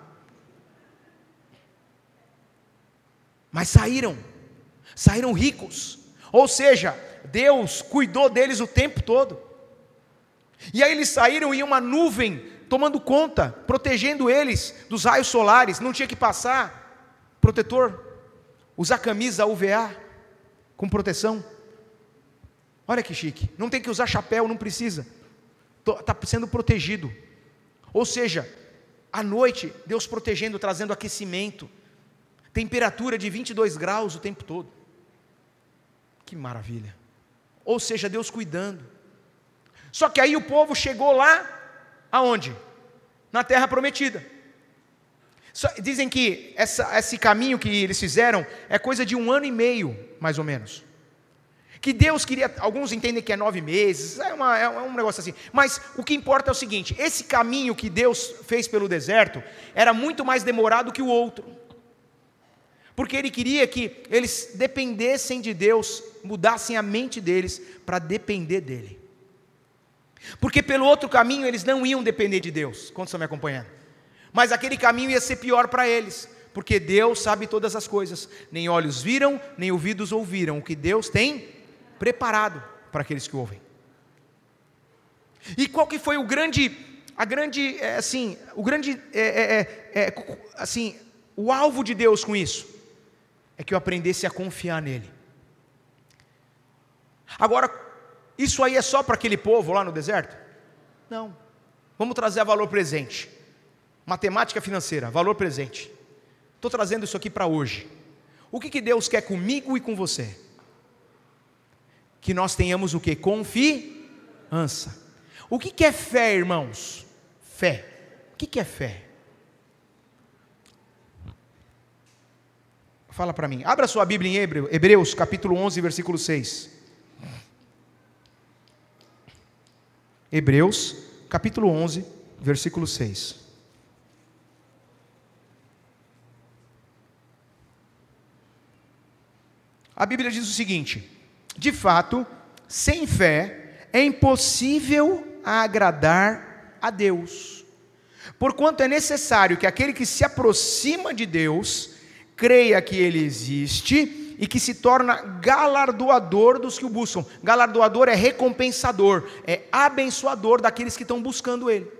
Mas saíram ricos, ou seja, Deus cuidou deles o tempo todo. E aí eles saíram e uma nuvem tomando conta, protegendo eles dos raios solares, não tinha que passar protetor, usar camisa UVA com proteção. Olha que chique, não tem que usar chapéu, não precisa, está sendo protegido. Ou seja, à noite, Deus protegendo, trazendo aquecimento, temperatura de 22 graus o tempo todo. Que maravilha. Ou seja, Deus cuidando. Só que aí o povo chegou lá, aonde? Na terra prometida. Dizem que esse caminho que eles fizeram é coisa de 1 ano e meio, mais ou menos. Que Deus queria, alguns entendem que é 9 meses, é um negócio assim. Mas o que importa é o seguinte: esse caminho que Deus fez pelo deserto era muito mais demorado que o outro. Porque Ele queria que eles dependessem de Deus, mudassem a mente deles para depender dEle. Porque pelo outro caminho eles não iam depender de Deus. Quantos estão me acompanhando? Mas aquele caminho ia ser pior para eles, porque Deus sabe todas as coisas. Nem olhos viram, nem ouvidos ouviram o que Deus tem preparado para aqueles que ouvem. E qual que foi o alvo de Deus com isso? É que eu aprendesse a confiar nele. Agora, isso aí é só para aquele povo lá no deserto? Não. Vamos trazer a valor presente. Matemática financeira, valor presente. Estou trazendo isso aqui para hoje. O que Deus quer comigo e com você? Que nós tenhamos o que? Confiança. O que é fé, irmãos? Fé. O que é fé? Fala para mim. Abra sua Bíblia em Hebreus, capítulo 11, versículo 6. Hebreus, capítulo 11, versículo 6. A Bíblia diz o seguinte: de fato, sem fé é impossível agradar a Deus, porquanto é necessário que aquele que se aproxima de Deus creia que Ele existe e que se torna galardoador dos que o buscam. Galardoador é recompensador, é abençoador daqueles que estão buscando Ele.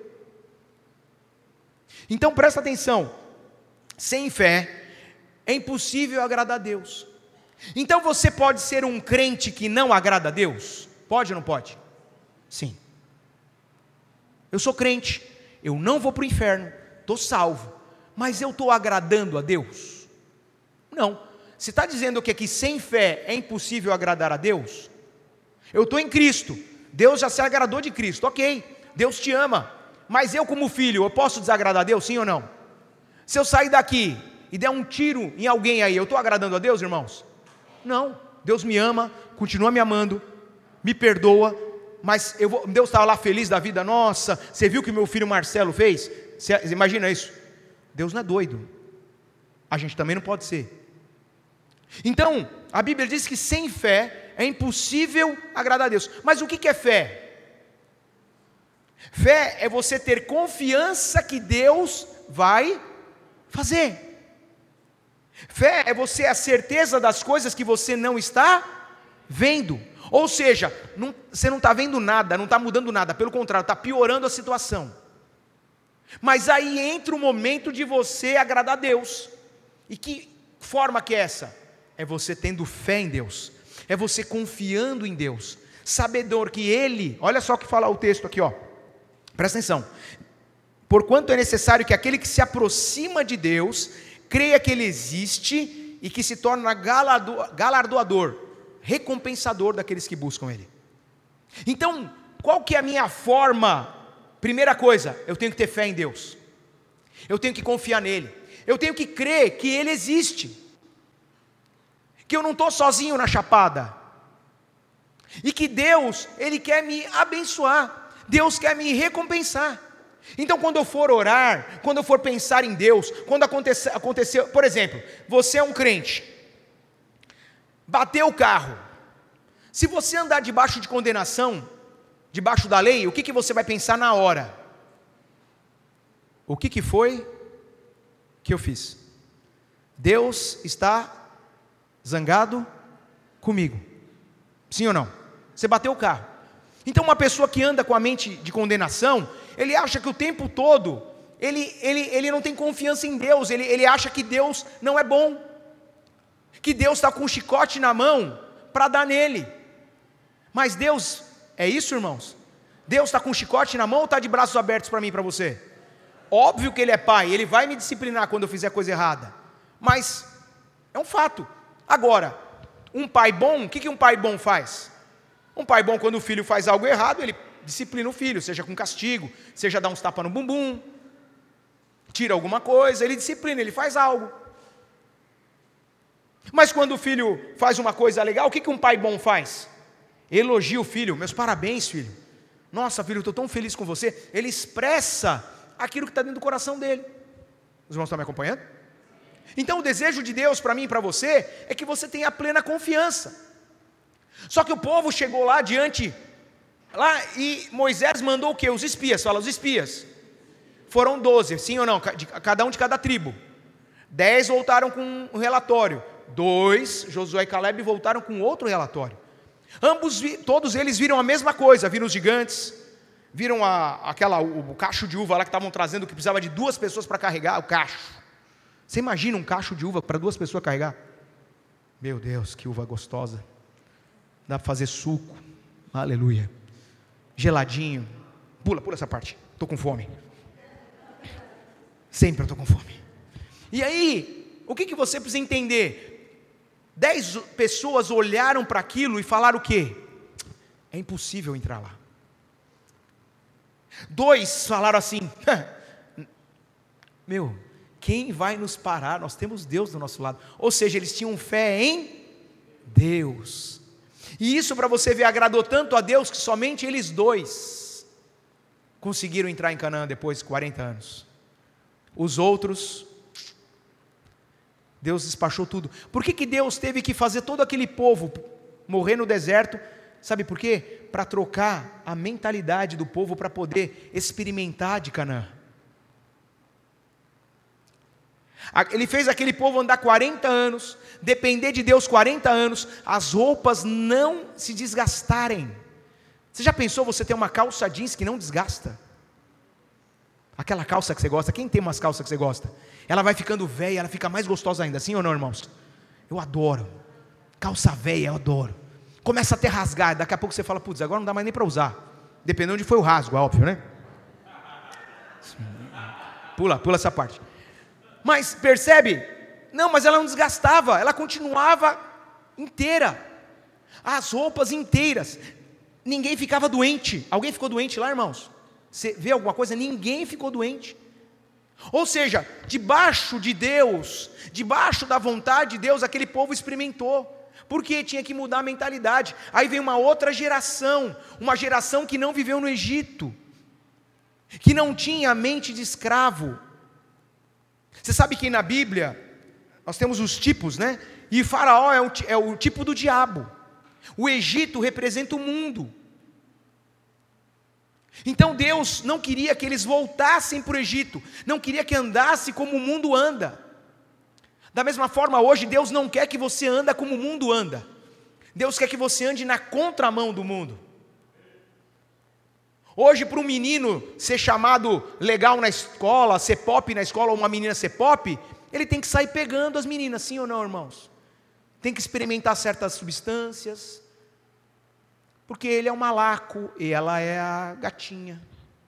Então presta atenção, sem fé é impossível agradar a Deus. Então você pode ser um crente que não agrada a Deus? Pode ou não pode? Sim. Eu sou crente, eu não vou para o inferno, estou salvo, mas eu estou agradando a Deus? Não. Você está dizendo que aqui sem fé é impossível agradar a Deus? Eu estou em Cristo, Deus já se agradou de Cristo, ok, Deus te ama, mas eu como filho, eu posso desagradar a Deus, sim ou não? Se eu sair daqui e der um tiro em alguém aí, eu estou agradando a Deus, irmãos? Não, Deus me ama, continua me amando, me perdoa, mas Deus estava lá feliz da vida. Nossa, você viu o que meu filho Marcelo fez? Você imagina isso? Deus não é doido, a gente também não pode ser. Então, a Bíblia diz que sem fé é impossível agradar a Deus. Mas o que é fé? Fé é você ter confiança que Deus vai fazer. Fé é você a certeza das coisas que você não está vendo. Ou seja, você não está vendo nada, não está mudando nada, pelo contrário, está piorando a situação. Mas aí entra o momento de você agradar a Deus. E que forma que é essa? É você tendo fé em Deus, é você confiando em Deus, sabedor que Ele, olha só o que fala o texto aqui, ó. Presta atenção. Porquanto é necessário que aquele que se aproxima de Deus creia que Ele existe e que se torna galardoador, recompensador daqueles que buscam Ele. Então, qual que é a minha forma? Primeira coisa, eu tenho que ter fé em Deus, eu tenho que confiar nele, eu tenho que crer que Ele existe, que eu não estou sozinho na chapada, e que Deus, Ele quer me abençoar, Deus quer me recompensar. Então quando eu for orar, quando eu for pensar em Deus, quando acontecer, por exemplo, você é um crente, bateu o carro, se você andar debaixo de condenação, debaixo da lei, o que você vai pensar na hora? O que foi que eu fiz? Deus está zangado comigo, sim ou não? Você bateu o carro. Então uma pessoa que anda com a mente de condenação, ele acha que o tempo todo, ele não tem confiança em Deus, ele acha que Deus não é bom, que Deus está com um chicote na mão para dar nele. Mas Deus, é isso, irmãos? Deus está com um chicote na mão ou está de braços abertos para mim e para você? Óbvio que Ele é pai, Ele vai me disciplinar quando eu fizer coisa errada, mas é um fato. Agora, um pai bom, o que um pai bom faz? Um pai bom, quando o filho faz algo errado, ele disciplina o filho, seja com castigo, seja dar uns tapas no bumbum, tira alguma coisa, ele disciplina, ele faz algo. Mas quando o filho faz uma coisa legal, o que um pai bom faz? Elogia o filho, meus parabéns, filho. Nossa, filho, eu estou tão feliz com você. Ele expressa aquilo que está dentro do coração dele. Os irmãos estão me acompanhando? Então o desejo de Deus para mim e para você é que você tenha plena confiança. Só que o povo chegou lá e Moisés mandou o quê? Os espias, fala os espias. Foram 12, sim ou não? Cada um de cada tribo. 10 voltaram com um relatório. 2, Josué e Caleb, voltaram com outro relatório. Todos eles viram a mesma coisa, viram os gigantes, viram o cacho de uva lá que estavam trazendo, que precisava de 2 pessoas para carregar o cacho. Você imagina um cacho de uva para 2 pessoas carregar? Meu Deus, que uva gostosa. Dá para fazer suco, aleluia. Geladinho, pula essa parte, estou com fome. Sempre eu estou com fome. E aí, o que você precisa entender? 10 pessoas olharam para aquilo e falaram o quê? É impossível entrar lá. 2 falaram assim, quem vai nos parar? Nós temos Deus do nosso lado. Ou seja, eles tinham fé em Deus. E isso, para você ver, agradou tanto a Deus que somente eles 2 conseguiram entrar em Canaã depois de 40 anos. Os outros, Deus despachou tudo. Por que Deus teve que fazer todo aquele povo morrer no deserto? Sabe por quê? Para trocar a mentalidade do povo para poder experimentar de Canaã. Ele fez aquele povo andar 40 anos, depender de Deus 40 anos, as roupas não se desgastarem. Você já pensou você ter uma calça jeans que não desgasta? Aquela calça que você gosta, quem tem umas calças que você gosta? Ela vai ficando velha, ela fica mais gostosa ainda, sim ou não, irmãos? Eu adoro, calça velha eu adoro. Começa a ter rasgar, daqui a pouco você fala, putz, agora não dá mais nem para usar. Dependendo de onde foi o rasgo, é óbvio, né? Pula essa parte. Mas percebe? Não, mas ela não desgastava, ela continuava inteira. As roupas inteiras. Ninguém ficava doente. Alguém ficou doente lá, irmãos? Você vê alguma coisa? Ninguém ficou doente. Ou seja, debaixo de Deus, debaixo da vontade de Deus, aquele povo experimentou. Porque tinha que mudar a mentalidade. Aí vem uma outra geração, uma geração que não viveu no Egito, que não tinha a mente de escravo. Você sabe que na Bíblia nós temos os tipos, né? E Faraó é o tipo do diabo. O Egito representa o mundo. Então Deus não queria que eles voltassem para o Egito, não queria que andasse como o mundo anda. Da mesma forma, hoje Deus não quer que você ande como o mundo anda. Deus quer que você ande na contramão do mundo. Hoje, para um menino ser chamado legal na escola, ser pop na escola, ou uma menina ser pop, ele tem que sair pegando as meninas, sim ou não, irmãos? Tem que experimentar certas substâncias, porque ele é o malaco e ela é a gatinha.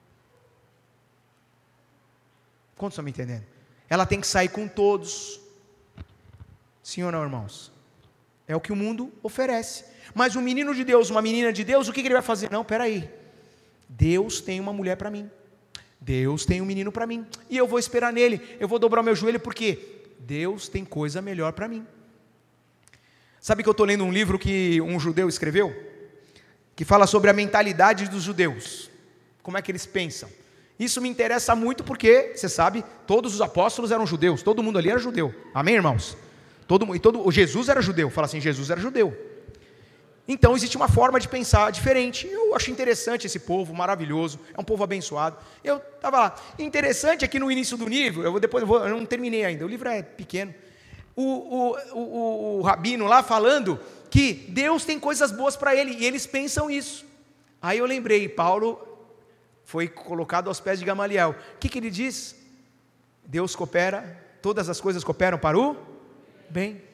Quantos estão me entendendo? Ela tem que sair com todos, sim ou não, irmãos? É o que o mundo oferece. Mas um menino de Deus, uma menina de Deus, o que ele vai fazer? Não, peraí. Deus tem uma mulher para mim, Deus tem um menino para mim, e eu vou esperar nele, eu vou dobrar o meu joelho, porque Deus tem coisa melhor para mim. Sabe que eu estou lendo um livro que um judeu escreveu, que fala sobre a mentalidade dos judeus, como é que eles pensam. Isso me interessa muito porque, você sabe, todos os apóstolos eram judeus, todo mundo ali era judeu, amém, irmãos? Jesus era judeu, fala assim, Jesus era judeu. Então existe uma forma de pensar diferente. Eu acho interessante esse povo, maravilhoso, é um povo abençoado. Eu estava lá, interessante aqui no início do livro, eu não terminei ainda, o livro é pequeno, o rabino lá falando que Deus tem coisas boas para ele, e eles pensam isso. Aí eu lembrei, Paulo foi colocado aos pés de Gamaliel. O que ele diz? Deus coopera, todas as coisas cooperam para o bem.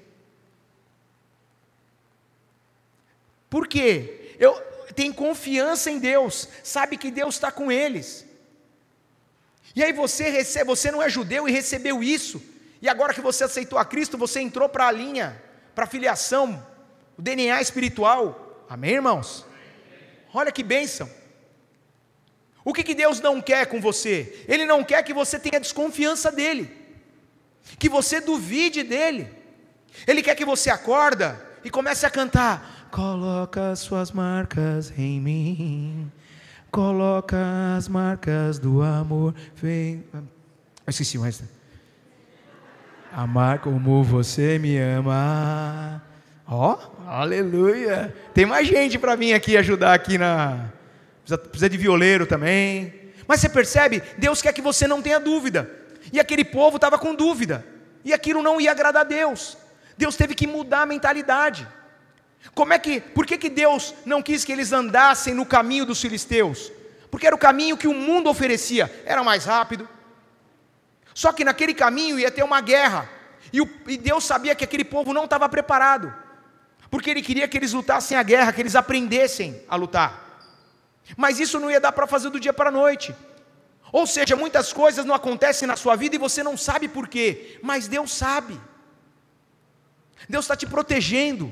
Por quê? Tem confiança em Deus, sabe que Deus está com eles. E aí você não é judeu e recebeu isso, e agora que você aceitou a Cristo, você entrou para a linha, para a filiação, o DNA espiritual. Amém, irmãos? Olha que bênção. O que Deus não quer com você? Ele não quer que você tenha desconfiança dEle, que você duvide dEle. Ele quer que você acorda e comece a cantar: coloca as suas marcas em mim, coloca as marcas do amor, vem. Eu esqueci o resto. Amar como você me ama. Aleluia. Tem mais gente para vir aqui ajudar aqui precisa de violeiro também. Mas você percebe? Deus quer que você não tenha dúvida. E aquele povo estava com dúvida, e aquilo não ia agradar a Deus. Deus teve que mudar a mentalidade. Por que Deus não quis que eles andassem no caminho dos filisteus? Porque era o caminho que o mundo oferecia, era mais rápido. Só que naquele caminho ia ter uma guerra, e Deus sabia que aquele povo não estava preparado, porque Ele queria que eles lutassem a guerra, que eles aprendessem a lutar. Mas isso não ia dar para fazer do dia para a noite. Ou seja, muitas coisas não acontecem na sua vida e você não sabe por quê, mas Deus sabe. Deus está te protegendo.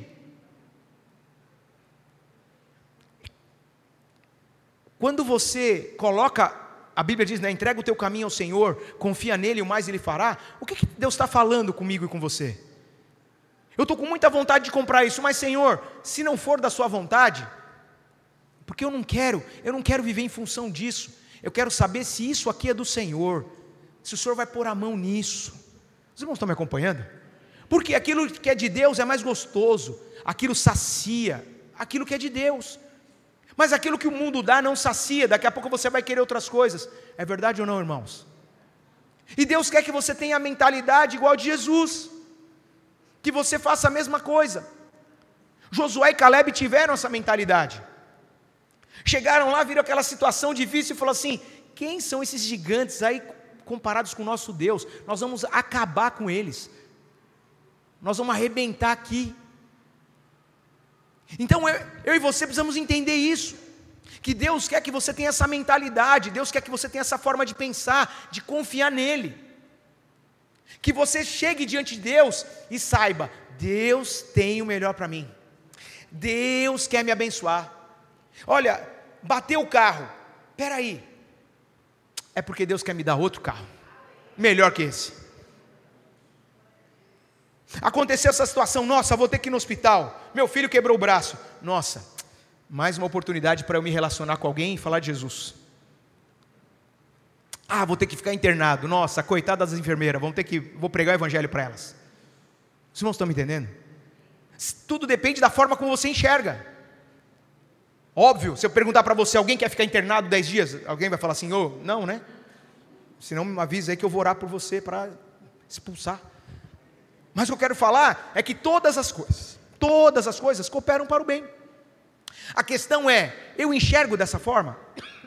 Quando você coloca, a Bíblia diz, né, entrega o teu caminho ao Senhor, confia nele, o mais Ele fará. O que Deus está falando comigo e com você? Eu estou com muita vontade de comprar isso, mas Senhor, se não for da sua vontade, porque eu não quero viver em função disso. Eu quero saber se isso aqui é do Senhor, se o Senhor vai pôr a mão nisso. Os irmãos estão me acompanhando? Porque aquilo que é de Deus é mais gostoso, aquilo sacia, aquilo que é de Deus. Mas aquilo que o mundo dá não sacia, daqui a pouco você vai querer outras coisas. É verdade ou não, irmãos? E Deus quer que você tenha a mentalidade igual a de Jesus, que você faça a mesma coisa. Josué e Caleb tiveram essa mentalidade. Chegaram lá, viram aquela situação difícil e falaram assim: quem são esses gigantes aí comparados com o nosso Deus? Nós vamos acabar com eles, nós vamos arrebentar aqui. Então eu e você precisamos entender isso, que Deus quer que você tenha essa mentalidade, Deus quer que você tenha essa forma de pensar, de confiar nele, que você chegue diante de Deus e saiba: Deus tem o melhor para mim, Deus quer me abençoar. Olha, bateu o carro, peraí, é porque Deus quer me dar outro carro, melhor que esse. Aconteceu essa situação, nossa, vou ter que ir no hospital, meu filho quebrou o braço, nossa, mais uma oportunidade para eu me relacionar com alguém e falar de Jesus. Vou ter que ficar internado, nossa, coitada das enfermeiras, vou pregar o evangelho para elas. Os irmãos estão me entendendo? Tudo depende da forma como você enxerga. Óbvio, se eu perguntar para você, alguém quer ficar internado 10 dias? Alguém vai falar assim, não, né? Senão me avisa aí que eu vou orar por você para expulsar. Mas o que eu quero falar é que todas as coisas cooperam para o bem. A questão é, eu enxergo dessa forma?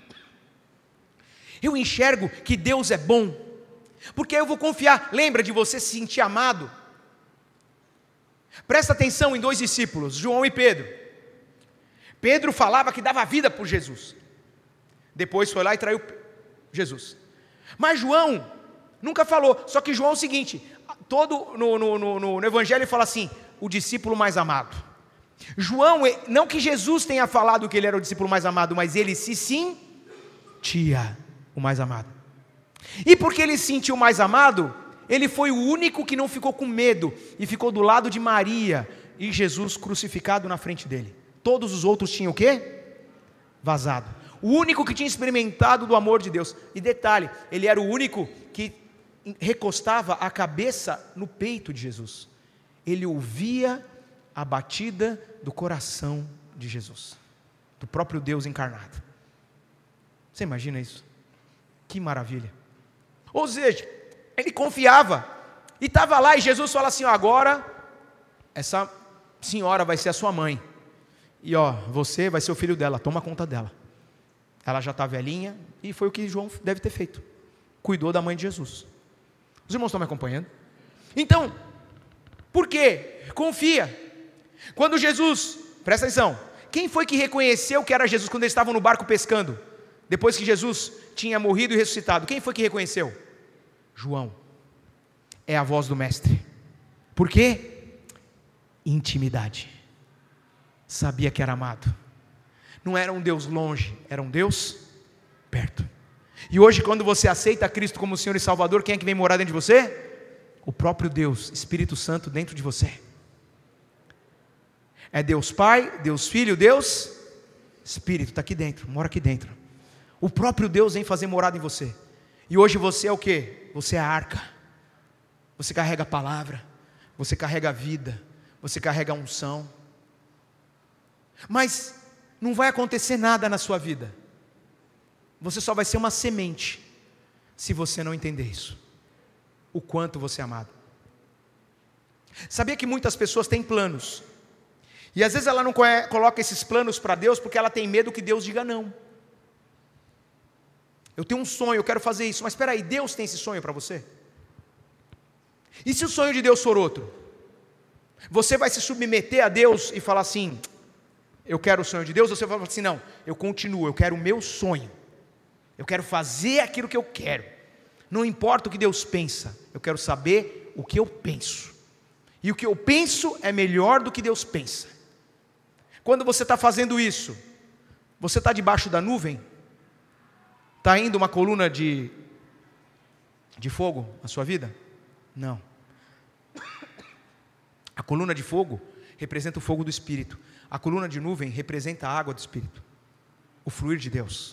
Eu enxergo que Deus é bom, porque eu vou confiar. Lembra de você se sentir amado? Presta atenção em 2 discípulos, João e Pedro. Pedro falava que dava vida por Jesus, depois foi lá e traiu Jesus. Mas João nunca falou. Só que João é o seguinte, no evangelho ele fala assim, o discípulo mais amado. João, não que Jesus tenha falado que ele era o discípulo mais amado, mas ele se sentia o mais amado. E porque ele se sentiu o mais amado, ele foi o único que não ficou com medo e ficou do lado de Maria e Jesus crucificado na frente dele. Todos os outros tinham o quê? Vazado. O único que tinha experimentado do amor de Deus. E detalhe, ele era o único que recostava a cabeça no peito de Jesus. Ele ouvia a batida do coração de Jesus, do próprio Deus encarnado. Você imagina isso? Que maravilha. Ou seja, ele confiava, e estava lá, e Jesus fala assim, agora, essa senhora vai ser a sua mãe, e você vai ser o filho dela, toma conta dela. Ela já está velhinha, e foi o que João deve ter feito. Cuidou da mãe de Jesus. Os irmãos estão me acompanhando? Então, por quê? Confia. Quando Jesus, presta atenção, quem foi que reconheceu que era Jesus quando eles estavam no barco pescando? Depois que Jesus tinha morrido e ressuscitado, quem foi que reconheceu? João. É a voz do mestre. Por quê? Intimidade. Sabia que era amado. Não era um Deus longe, era um Deus perto. E hoje, quando você aceita Cristo como Senhor e Salvador, quem é que vem morar dentro de você? O próprio Deus, Espírito Santo dentro de você. É Deus Pai, Deus Filho, Deus Espírito, está aqui dentro, mora aqui dentro. O próprio Deus vem fazer morada em você. E hoje você é o quê? Você é a arca. Você carrega a palavra, você carrega a vida, você carrega a unção. Mas não vai acontecer nada na sua vida. Você só vai ser uma semente, se você não entender isso. O quanto você é amado. Sabia que muitas pessoas têm planos, e às vezes ela não coloca esses planos para Deus, porque ela tem medo que Deus diga não. Eu tenho um sonho, eu quero fazer isso, mas espera aí, Deus tem esse sonho para você? E se o sonho de Deus for outro? Você vai se submeter a Deus e falar assim, eu quero o sonho de Deus? Ou você vai falar assim, não, eu continuo, eu quero o meu sonho. Eu quero fazer aquilo que eu quero. Não importa o que Deus pensa, eu quero saber o que eu penso. E o que eu penso é melhor do que Deus pensa. Quando você está fazendo isso, você está debaixo da nuvem? Está indo uma coluna de fogo na sua vida? Não. A coluna de fogo representa o fogo do Espírito. A coluna de nuvem representa a água do Espírito. O fluir de Deus.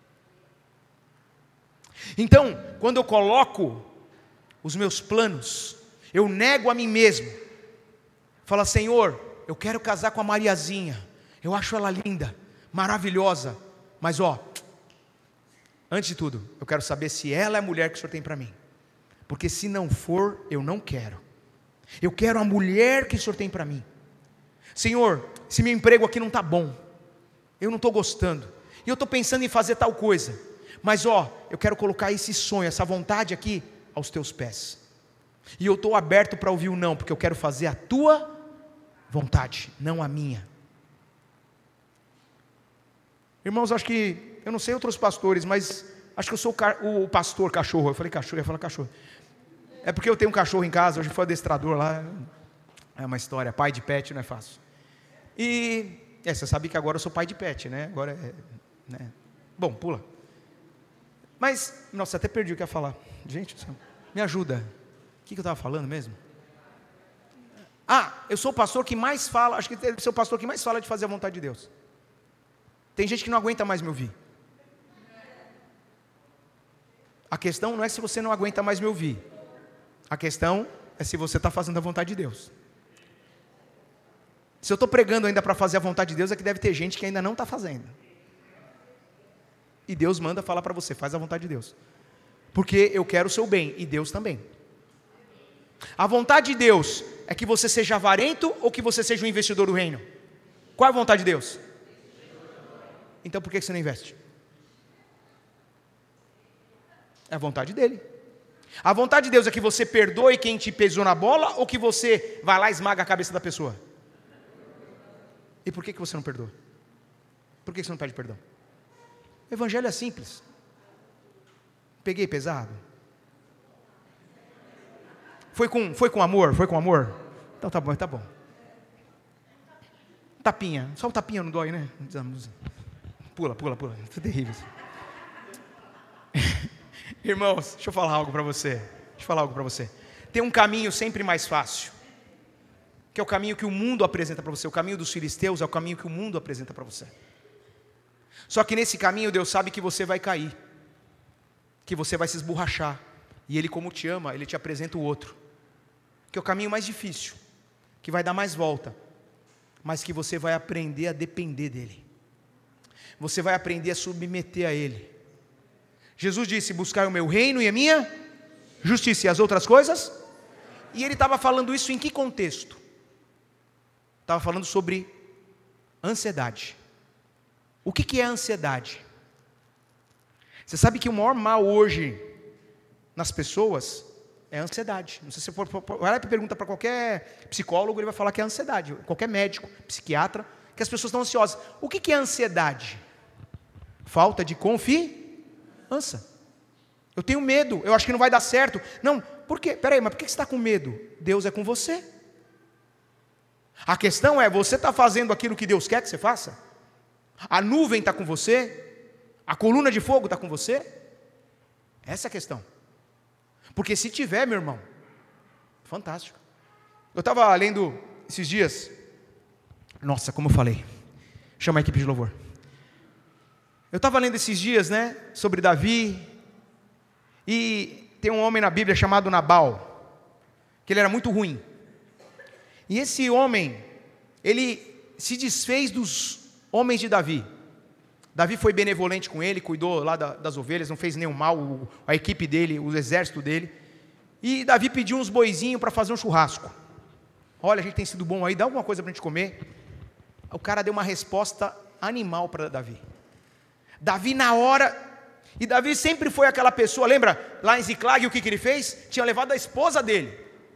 Então, quando eu coloco os meus planos, eu nego a mim mesmo. Fala, Senhor, eu quero casar com a Mariazinha. Eu acho ela linda, maravilhosa. Mas antes de tudo, eu quero saber se ela é a mulher que o Senhor tem para mim. Porque se não for, eu não quero. Eu quero a mulher que o Senhor tem para mim. Senhor, se meu emprego aqui não está bom, eu não estou gostando, e eu estou pensando em fazer tal coisa, mas eu quero colocar esse sonho, essa vontade aqui aos teus pés. E eu estou aberto para ouvir o não, porque eu quero fazer a tua vontade, não a minha. Irmãos, acho que, eu não sei outros pastores, mas acho que eu sou o pastor cachorro. Eu falei cachorro, eu ia falar cachorro. É porque eu tenho um cachorro em casa, hoje foi adestrador lá. É uma história, pai de pet não é fácil. E você sabe que agora eu sou pai de pet, né? Agora né? Bom, pula. Mas, nossa, até perdi o que ia falar. Gente, me ajuda. O que eu estava falando mesmo? Eu sou o pastor que mais fala, acho que deve ser o pastor que mais fala de fazer a vontade de Deus. Tem gente que não aguenta mais me ouvir. A questão não é se você não aguenta mais me ouvir. A questão é se você está fazendo a vontade de Deus. Se eu estou pregando ainda para fazer a vontade de Deus, é que deve ter gente que ainda não está fazendo. E Deus manda falar para você, faz a vontade de Deus. Porque eu quero o seu bem, e Deus também. A vontade de Deus é que você seja avarento ou que você seja um investidor do reino? Qual é a vontade de Deus? Então por que você não investe? É a vontade dele. A vontade de Deus é que você perdoe quem te pesou na bola, ou que você vai lá e esmaga a cabeça da pessoa? E por que você não perdoa? Por que você não pede perdão? O evangelho é simples. Peguei pesado? Foi com amor? Foi com amor? Então tá bom, tá bom. Tapinha, só o tapinha não dói, né? Pula, isso é terrível. Irmãos, deixa eu falar algo para você. Tem um caminho sempre mais fácil, que é o caminho que o mundo apresenta para você. O caminho dos filisteus é o caminho que o mundo apresenta para você. Só que nesse caminho Deus sabe que você vai cair, que você vai se esborrachar, e Ele, como te ama, Ele te apresenta o outro, que é o caminho mais difícil, que vai dar mais volta, mas que você vai aprender a depender dEle. Você vai aprender a submeter a Ele. Jesus disse, buscar o meu reino e a minha justiça, e as outras coisas. E Ele estava falando isso em que contexto? Estava falando sobre ansiedade. O que é ansiedade? Você sabe que o maior mal hoje nas pessoas é a ansiedade. Não sei se você for olhar e pergunta para qualquer psicólogo, ele vai falar que é a ansiedade. Qualquer médico, psiquiatra, que as pessoas estão ansiosas. O que é ansiedade? Falta de confiança. Eu tenho medo, eu acho que não vai dar certo. Não, por quê? Peraí, mas por que você está com medo? Deus é com você. A questão é, você está fazendo aquilo que Deus quer que você faça? A nuvem está com você? A coluna de fogo está com você? Essa é a questão. Porque se tiver, meu irmão, fantástico. Eu estava lendo esses dias, nossa, como eu falei, chama a equipe de louvor. Eu estava lendo esses dias, né, sobre Davi, e tem um homem na Bíblia chamado Nabal, que ele era muito ruim. E esse homem, ele se desfez dos homens de Davi. Davi foi benevolente com ele, cuidou lá das ovelhas, não fez nenhum mal, a equipe dele, o exército dele. E Davi pediu uns boizinhos para fazer um churrasco. Olha, a gente tem sido bom aí, dá alguma coisa para a gente comer. O cara deu uma resposta animal para Davi. Davi na hora, e Davi sempre foi aquela pessoa, lembra lá em Ziclag o que ele fez? Tinha levado a esposa dele,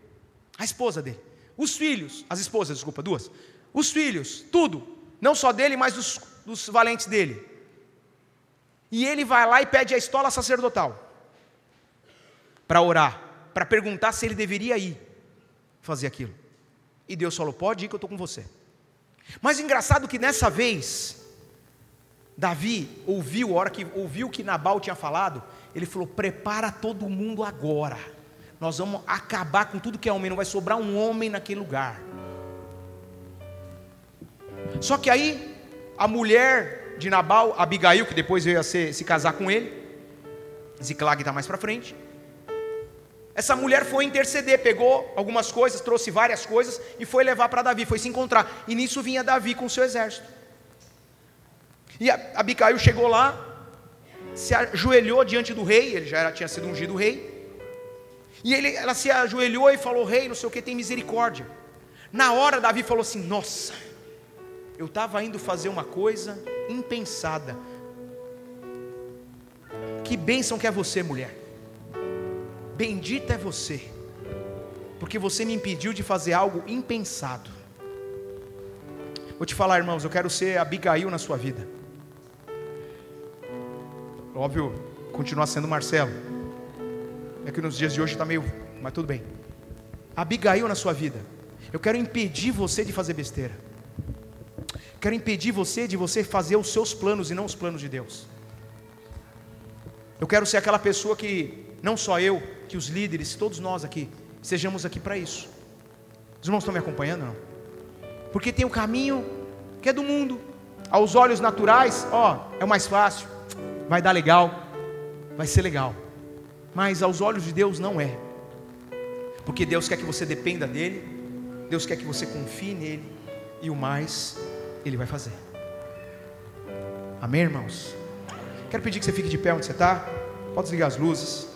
os filhos, as esposas, desculpa, duas, os filhos, tudo, não só dele, mas dos valentes dele. E ele vai lá e pede a estola sacerdotal para orar, para perguntar se ele deveria ir fazer aquilo. E Deus falou: pode ir que eu estou com você. Mas engraçado que nessa vez, Davi ouviu, a hora que ouviu que Nabal tinha falado, ele falou: prepara todo mundo agora, nós vamos acabar com tudo que é homem, não vai sobrar um homem naquele lugar. Só que aí, a mulher de Nabal, Abigail, que depois veio a se casar com ele, Ziclag está mais para frente, essa mulher foi interceder, pegou algumas coisas, trouxe várias coisas, e foi levar para Davi, foi se encontrar, e nisso vinha Davi com o seu exército, e Abigail chegou lá, se ajoelhou diante do rei, ele já tinha sido ungido rei, e ela se ajoelhou e falou: rei, não sei o que, tem misericórdia. Na hora Davi falou assim: nossa, eu estava indo fazer uma coisa impensada. Que bênção que é você, mulher. Bendita é você, porque você me impediu de fazer algo impensado. Vou te falar, irmãos, eu quero ser Abigail na sua vida. Óbvio, continuar sendo Marcelo. É que nos dias de hoje está meio, mas tudo bem. Abigail na sua vida. Eu quero impedir você de fazer besteira. Quero impedir você de você fazer os seus planos e não os planos de Deus. Eu quero ser aquela pessoa que, não só eu, que os líderes, todos nós aqui, sejamos aqui para isso. Os irmãos estão me acompanhando, não? Porque tem o caminho que é do mundo. Aos olhos naturais, é o mais fácil, vai dar legal, vai ser legal. Mas aos olhos de Deus não é. Porque Deus quer que você dependa dEle, Deus quer que você confie nele, e o mais Ele vai fazer. Amém, irmãos? Quero pedir que você fique de pé onde você está. Pode desligar as luzes.